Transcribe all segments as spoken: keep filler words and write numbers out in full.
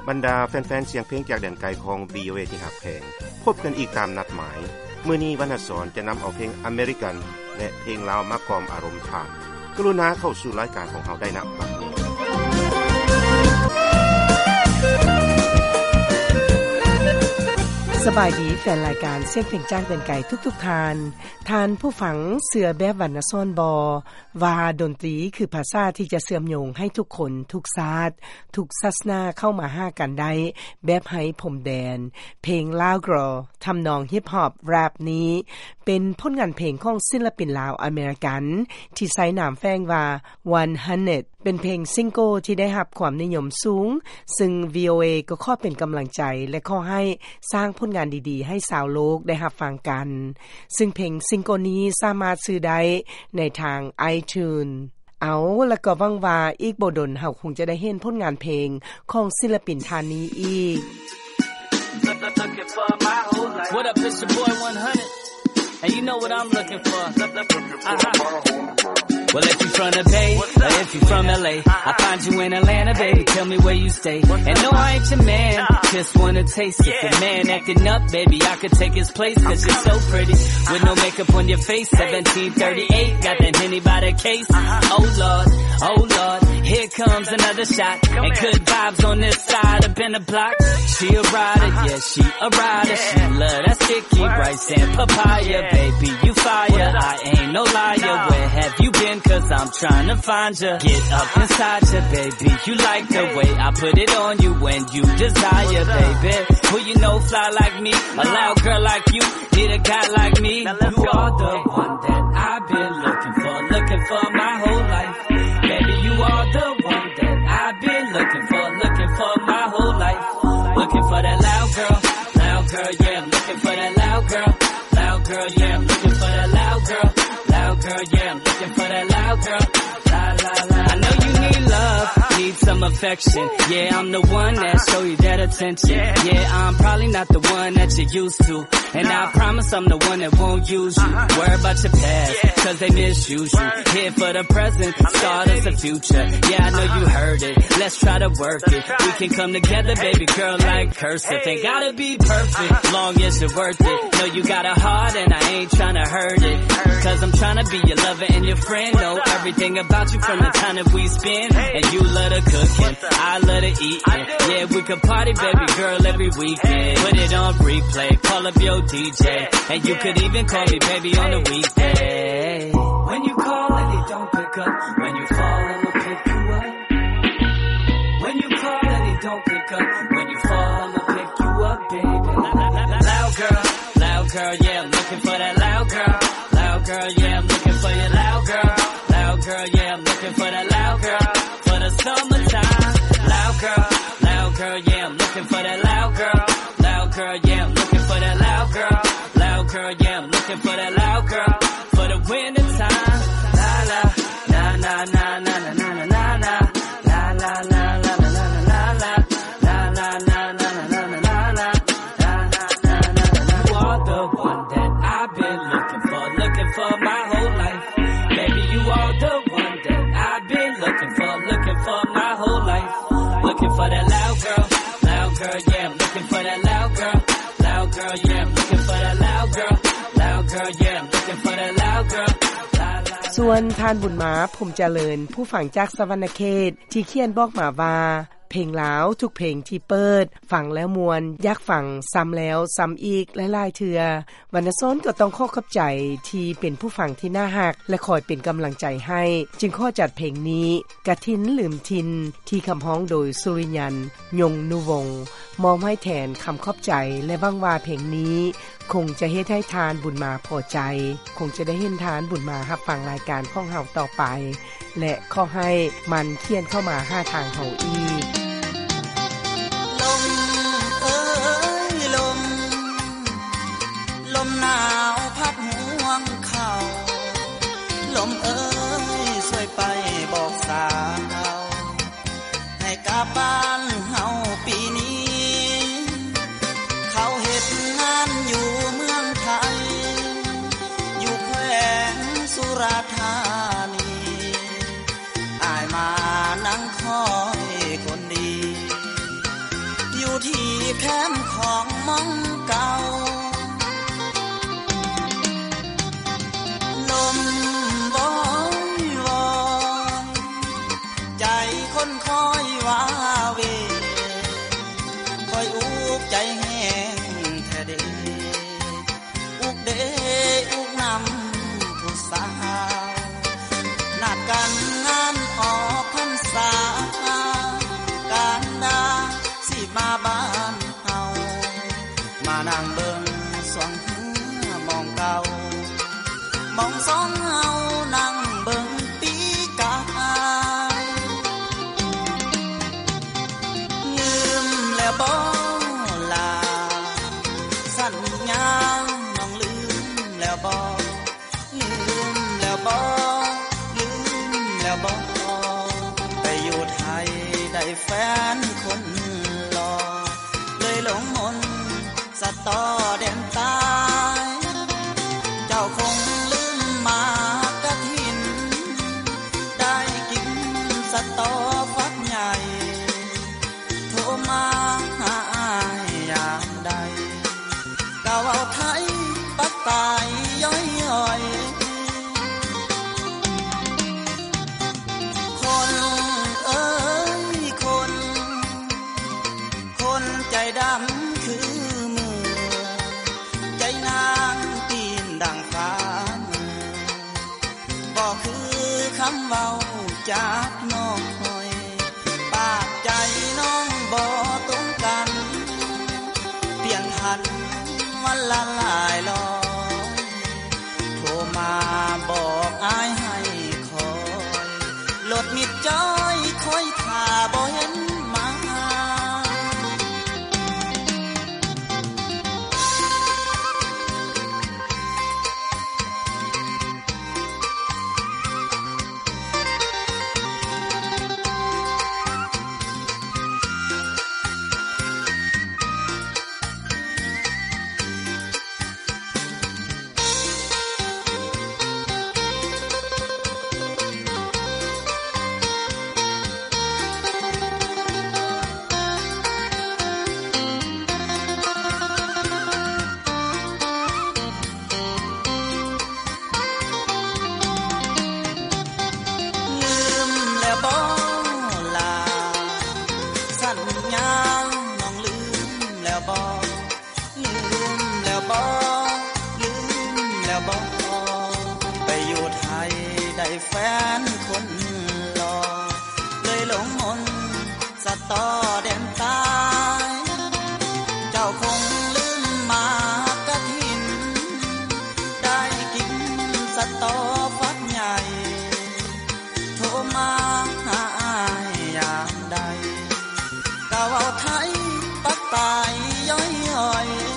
บรรดาแฟนๆเสียงเพลงจากแดนไกลของ วี โอ เอ ที่หักแพงพบกันอีกตามนัดหมายมื้อนี้วรรณสรจะนําเอาเพลงอเมริกันและเพลงลาวมากล่อมอารมณ์ทานกรุณาเข้าสู่รายการของเฮาได้ณบัดนี้สบายดีแฟนรายการเสียงเพลงจากแดนไกลทุกๆทานทานผู้ฟังเสือแบบวรรณซ้อนบอว่าดนตรีคือภาษาที่จะเสื่อมโยงให้ทุกคนทุกศาสตร์ทุกศาสนาเข้ามาหากันได้แบบให้ผมแดนเพลงลาวกรอทำนองฮิปฮอปแรปนี้เป็นผลงานเพลงของศิลปินลาวอเมริกันที่ใช้นามแฝงว่าหนึ่งร้อยเป็นเพลงซิงเกิลที่ได้รับความนิยมสูงซึ่ง วี โอ เอ ก็ขอเป็นกำลังใจและขอให้สร้างผลงานดีๆให้ชาวโลกได้รับฟังกันซึ่งเพลงซิงเกิลนี้สามารถซื้อได้ในทาง iTunes เอาแล้วก็หวังว่าอีกบ่ดนเฮาคงจะได้เห็นผลงานเพลงของศิลปินท่านนี้อีก What up, it's your boy one hundred And you know what I'm looking for uh-huh.Well, if you from the Bay, or if you from L A, I find you in Atlanta, baby, tell me where you stay. And no, I ain't your man, just wanna taste it. The man acting up, baby, I could take his place, cause you're so pretty. With no makeup on your face, seventeen thirty-eight, got that Henny by the case. Oh Lord, oh Lord, here comes another shot. And good vibes on this side up in the block. She a rider, yeah, she a rider. She love that sticky rice and papaya, baby, you fire. I ain't no liar, where have you been?Cause I'm trying to find you. Get up inside you, baby. You like the way I put it on you when you desire, baby. Who you know fly like me? A loud girl like you. Need a guy like me. You are the one that I've been looking for. Looking for my whole life. Baby, you are the one that I've been looking for. Looking for my whole life. Looking for that loud girl. Loud girl, yeah. I'm looking for that loud girl. Loud girl, yeah. I'm looking for that loud girl. Loud girl, yeah. I'm looking for that loud girl. La, la, la. I know you need love, need some affection. Yeah, I'm the one that show you that attention. Yeah, I'm probably not the one that you're used to. And I promise I'm the one that won't use you. Worry about your past, cause they misuse you. Here for the present, start us the future. Yeah, I know you heard it. Let's try to work it. We can come together, baby girl, like cursive. Ain't gotta be perfect, long as you're worth it. Know you got a heart and I ain't tryna hurt it. Cause I'm tryna be your lover and your friend. Know everything about you from the time that we spend. And you love to cooking, I love to eating. Yeah, we could party, baby girl, every weekend. Put it on replay, call up your D J. And you could even call me baby on the weekday. When you call and he don't pick up. When you fall, I'ma pick you up. When you call and he don't pick up. When you fall, I'ma pick you up, baby. Loud girl, loud girl, yeah, I'm looking for that loud girl. Loud girl, yeah, I'm looking for your loud girl. Loud girl, yeah, I'm looking for that loud girl. For the summertime. Loud girl, loud girl, yeah, I'm looking for that loud girl. Loud girl, yeah, I'm looking for that loud girl. Loud girl, yeah, I'm looking for that loud girl. For the winter time. La la, na na na na na na na na. La la la la la la la la. La la la la la la la la. La la la la la. You are the one that I've been looking for. Looking for my whole life. Baby, you are the one that I've been looking for. Looking for my whole life. Looking for that loud girl. Loud girl, yeah, I'm looking for that loud girl. Loud girl, yeah, I'm looking for that loud girl. Loud girl, yeah, I'm looking for that loud girl. ส่วนท่านบุญมาผมเจริญผู้ฟังจากสวรรณเขตที่เขียนบอกมาว่าเพลงลาวทุกเพลงที่เปิดฟังแล้วมวนอยากฟังซ้ำแล้วซ้ำอีกหลายๆเทื่อวรรณซ้อนก็ต้องขอขอบใจที่เป็นผู้ฟังที่น่าฮักและคอยเป็นกำลังใจให้จึงขอจัดเพลงนี้กะทินลืมทินที่คำฮ้องโดยสุริยันยงนุวงศ์มอบให้แทนคำขอบใจและหวังว่าเพลงนี้คงจะเฮ็ดให้ทานบุญมาพอใจคงจะได้เห็นทานบุญมารับฟังรายการของเฮาต่อไปและขอให้มันเขียนเข้ามาหาทางเฮาอีกลมเอ้ยลมลมหนาวพัดห่วงเขาลมเอ้ยช่วยไปบอกสาวให้กลับบ้านเฮาปีนี้เขาเฮ็ดงานอยู่เมืองไทยอยู่แขวงสุราษฎร์ธานีอ้ายมานั่งคอยคนดีแล้วบ่ลืมแล้วบ่ลืมแล้วบ่ไปอยู่ไทยได้แฟนคนหล่อเลยหลงมนต์สะตอแดนตายเจ้าคงลืมมากะทินได้กินสะตอฟักใหญ่โทรมาหาอ้ายยามใดก็เว้าไทยปักตายย้อยๆคนเอ้ยคนคนใจดำคือมือใจนางตีนดังฟ้าบ่คือคำเว้าจากน้อยปากใจน้องบ่ตรงกันเปลี่ยนทันวันละหลายลอยโทรมาบอกอ้ายให้คอยลดมิดจ้อยคอยท่าบ่เห็นมาแฟนคนหล่อเลยหลงมนต์สะตอแดนตายเจ้าคงลืมมากะทินได้กินสะตอฟักใหญ่โทรมาหาอ้ายยามใดก็เว้าไทยปักตายย้อยๆ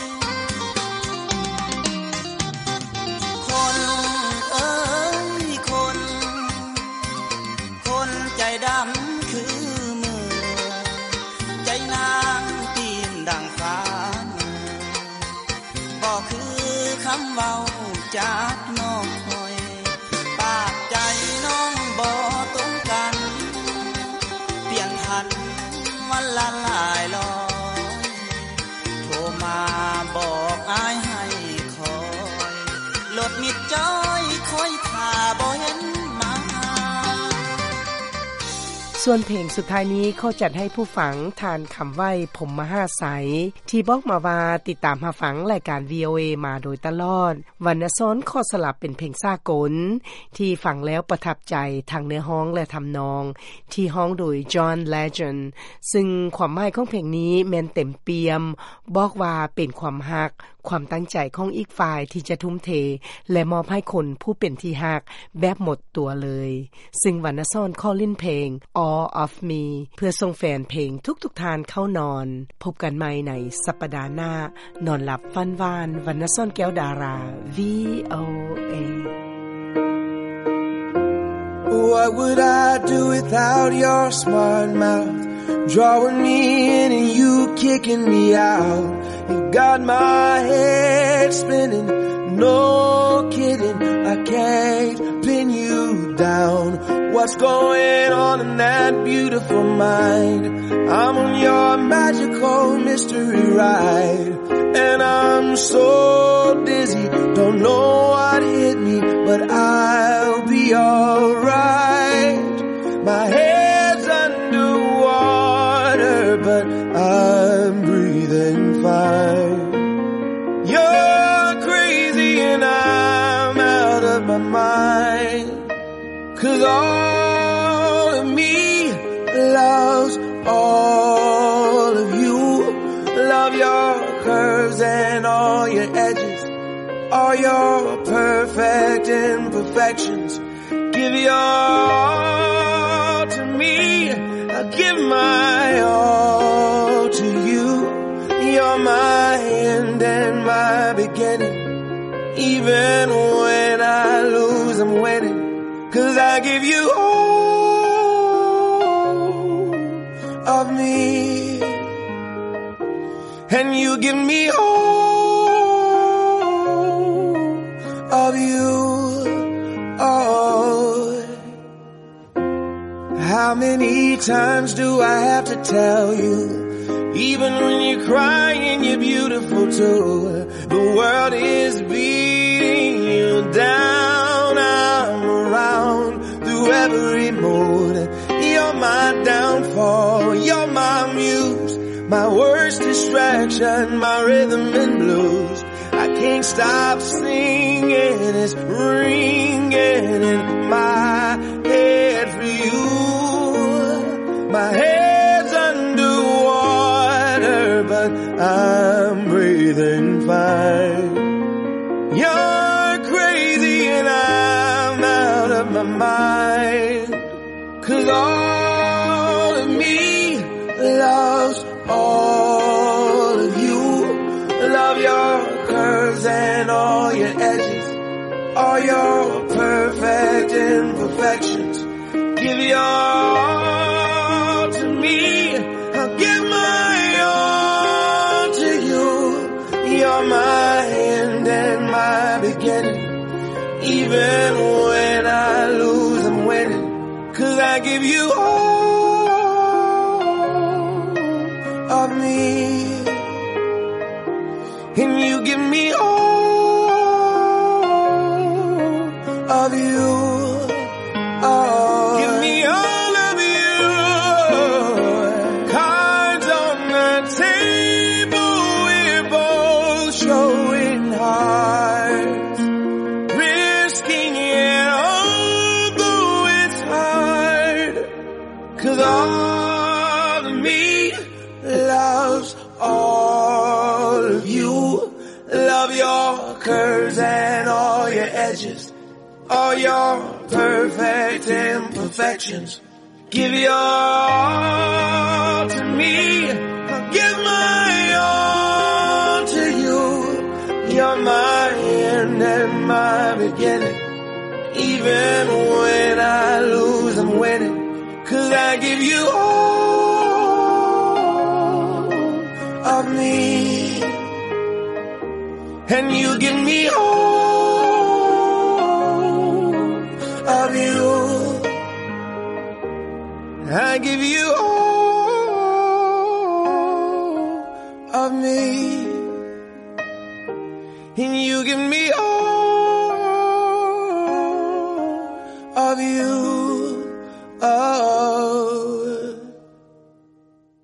ดำคือมือใจนางตีนดังฟ้าบ่คือคำเว้าจากน้อยปากใจน้องบ่ตรงกันเปลี่ยนทันวันละหลายลอยโทรมาบอกอ้ายให้คอยลดมิดจ้อยคอยท่าบ่เห็นมาส่วนเพลงสุดท้ายนี้เขาจัดให้ผู้ฟังทานคำไว้ผมมหาไสที่บอกมาว่าติดตามหาฟังรายการ วี โอ เอ มาโดยตลอดวันนซ้อนขอสลับเป็นเพลงสากลที่ฟังแล้วประทับใจทางเนื้อฮ้องและทำนองที่ฮ้องโดย John Legend ซึ่งความหมายของเพลงนี้แม่นเต็มเปี่ยมบอกว่าเป็นความฮักความตั้งใจของอีกฝ่ายที่จะทุ่มเทและมอบให้คนผู้เป็นที่ฮักแบบหมดตัวเลยซึ่งวรรณซ้อนขอลิ้นเพลง All of Me เพื่อส่งแฟนเพลงทุกๆทานเข้านอนพบกันใหม่ในสัปดาห์หน้านอนหลับฝันหวานวรรณซ้อนแก้วดารา วี โอ เอ What would I do without your smart mouth drawing me in and you kicking me out? You got my head spinning, no kidding, I can't pin you down. What's going on in that beautiful mind? I'm on your magical mystery ride and I'm so dizzy, don't know what hit me, but I'll be alright. My head's underwater, but I'm breathing fine. You're crazy and I'm out of my mind, 'cause all of me loves all of you. Love your curves and all your edges, all your perfect imperfections. Give your all to me, I'll give my all to you. You're my end and my beginning, Even when I lose, I'm winning. 'Cause I give you all of me, and you give me all of you. Oh, how many times do I have to tell you, even when you're crying, you're beautiful too. The world is beating you down. I'm around through every mood. You're my downfall. You're my muse, my worst distraction, my rhythm and blues. I can't stop singing. It's ringing in my head for you. My head's underwater, but I'm breathing fine. You're crazy and I'm out of my mind. 'Cause all of me loves all of you. Love your curves and all your edges, all your perfect imperfections. Give your all to me, I'll give my all to you. You're my end and my beginning. Even when I lose, I'm winning. 'Cause I give you all of me, and you give me all of you. Oh, give me all of you. Cards on the table, we're both showing hearts, risking it although it's hard. 'Cause all of me loves all of you. Love your curves and all your edges, all your perfect imperfections. Give your all to me, I'll give my all to you. You're my end and my beginning. Even when I lose, I'm winning. 'Cause I give you all of me, and you give me all of you. I give you all of me, and you give me all of you. Oh.